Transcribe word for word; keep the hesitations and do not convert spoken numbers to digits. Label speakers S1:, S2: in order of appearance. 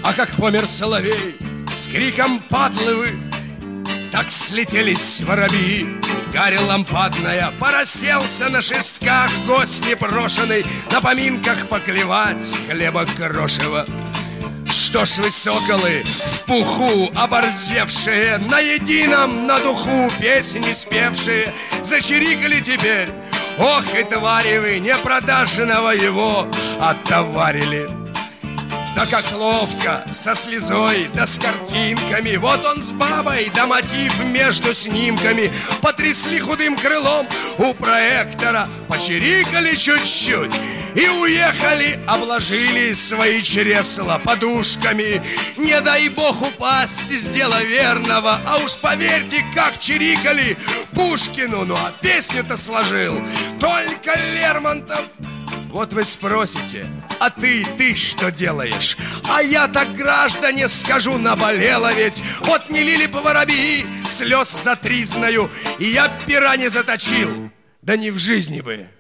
S1: А как помер соловей с криком «Падлы вы!», так слетелись воробьи. Гарь лампадная порасселся на шестках, гость непрошенный на поминках поклевать хлеба крошева. Что ж вы, соколы, в пуху оборзевшие, на едином, на духу песни спевшие, зачирикали теперь? Ох, и твари вы, непродажного его оттоварили. Да как ловко, со слезой, да с картинками. Вот он с бабой, да мотив между снимками. Потрясли худым крылом у проектора, почирикали чуть-чуть и уехали, обложили свои чресла подушками. Не дай бог упасть с дела верного. А уж поверьте, как чирикали Пушкину. Ну а песню-то сложил только Лермонтов. Вот вы спросите: а ты, ты что делаешь? А я так, граждане, скажу, наболело ведь. Вот не лили по воробьи слез за тризною, и я пера не заточил. Да не в жизни бы.